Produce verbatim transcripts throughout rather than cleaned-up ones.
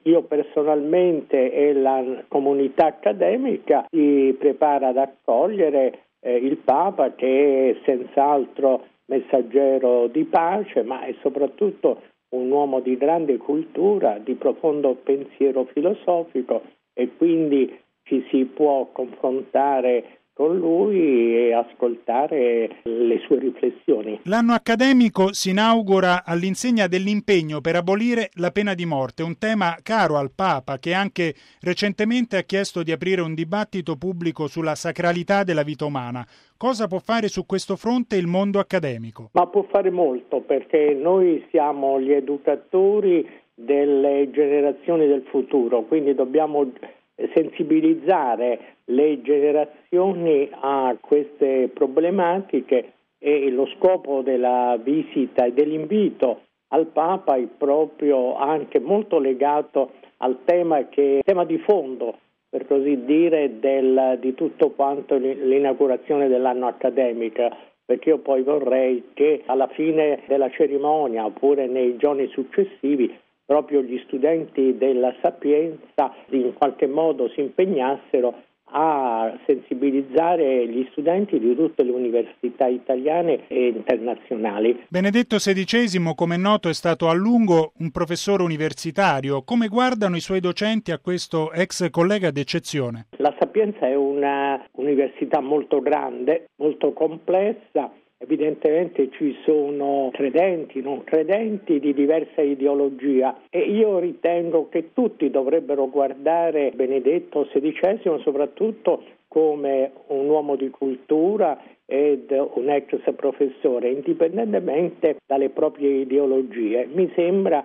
Io personalmente e la comunità accademica si prepara ad accogliere eh, il Papa, che è senz'altro messaggero di pace, ma è soprattutto un uomo di grande cultura, di profondo pensiero filosofico, e quindi ci si può confrontare con lui e ascoltare le sue riflessioni. L'anno accademico si inaugura all'insegna dell'impegno per abolire la pena di morte, un tema caro al Papa, che anche recentemente ha chiesto di aprire un dibattito pubblico sulla sacralità della vita umana. Cosa può fare su questo fronte il mondo accademico? Ma può fare molto, perché noi siamo gli educatori delle generazioni del futuro, quindi dobbiamo sensibilizzare le generazioni a queste problematiche, e lo scopo della visita e dell'invito al Papa è proprio anche molto legato al tema che è tema di fondo, per così dire, del, di tutto quanto l'inaugurazione dell'anno accademico, perché io poi vorrei che alla fine della cerimonia oppure nei giorni successivi proprio gli studenti della Sapienza in qualche modo si impegnassero a sensibilizzare gli studenti di tutte le università italiane e internazionali. Benedetto sedicesimo, come è noto, è stato a lungo un professore universitario. Come guardano i suoi docenti a questo ex collega d'eccezione? La Sapienza è una università molto grande, molto complessa. Evidentemente ci sono credenti, non credenti, di diversa ideologia, e io ritengo che tutti dovrebbero guardare Benedetto sedicesimo soprattutto come un uomo di cultura ed un ex professore, indipendentemente dalle proprie ideologie. Mi sembra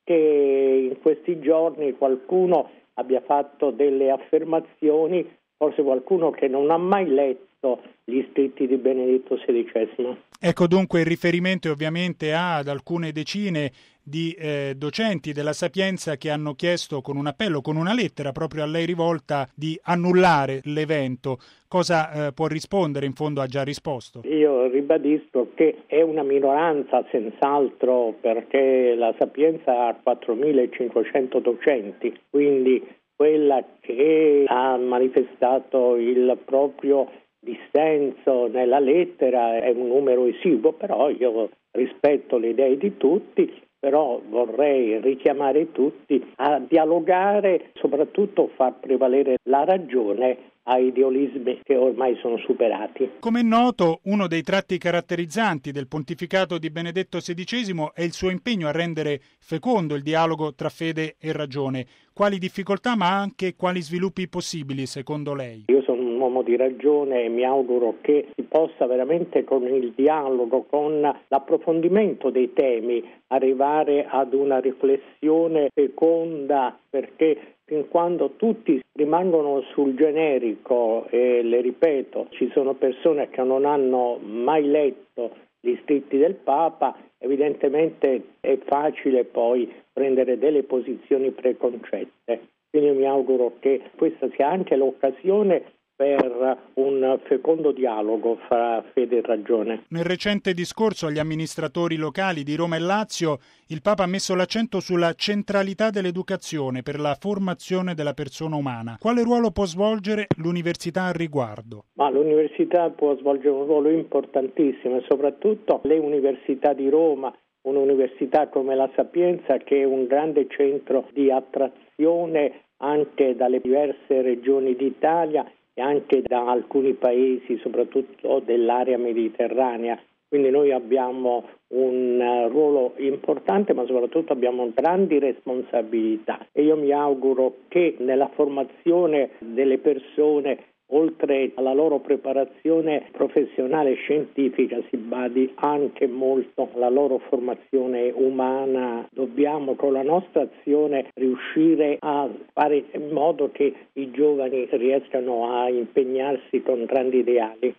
che in questi giorni qualcuno abbia fatto delle affermazioni, forse qualcuno che non ha mai letto gli scritti di Benedetto sedicesimo. Ecco dunque il riferimento ovviamente ad alcune decine di eh, docenti della Sapienza che hanno chiesto con un appello, con una lettera proprio a lei rivolta, di annullare l'evento. Cosa eh, può rispondere? In fondo ha già risposto. Io ribadisco che è una minoranza senz'altro, perché la Sapienza ha quattromilacinquecento docenti, quindi quella che ha manifestato il proprio dissenso nella lettera è un numero esiguo, però io rispetto le idee di tutti, però vorrei richiamare tutti a dialogare, soprattutto far prevalere la ragione a idealismi che ormai sono superati. Come è noto, uno dei tratti caratterizzanti del pontificato di Benedetto sedicesimo è il suo impegno a rendere fecondo il dialogo tra fede e ragione. Quali difficoltà, ma anche quali sviluppi possibili secondo lei? Io sono un uomo di ragione e mi auguro che si possa veramente con il dialogo, con l'approfondimento dei temi, arrivare ad una riflessione feconda, perché fin quando tutti rimangono sul generico, e le ripeto, ci sono persone che non hanno mai letto gli scritti del Papa, evidentemente è facile poi prendere delle posizioni preconcette. Quindi mi auguro che questa sia anche l'occasione per un fecondo dialogo fra fede e ragione. Nel recente discorso agli amministratori locali di Roma e Lazio, il Papa ha messo l'accento sulla centralità dell'educazione per la formazione della persona umana. Quale ruolo può svolgere l'università al riguardo? Ma l'università può svolgere un ruolo importantissimo, e soprattutto le università di Roma, un'università come la Sapienza, che è un grande centro di attrazione anche dalle diverse regioni d'Italia e anche da alcuni paesi, soprattutto dell'area mediterranea. Quindi noi abbiamo un ruolo importante, ma soprattutto abbiamo grandi responsabilità, e io mi auguro che nella formazione delle persone, oltre alla loro preparazione professionale e scientifica, si badi anche molto alla loro formazione umana. Dobbiamo con la nostra azione riuscire a fare in modo che i giovani riescano a impegnarsi con grandi ideali.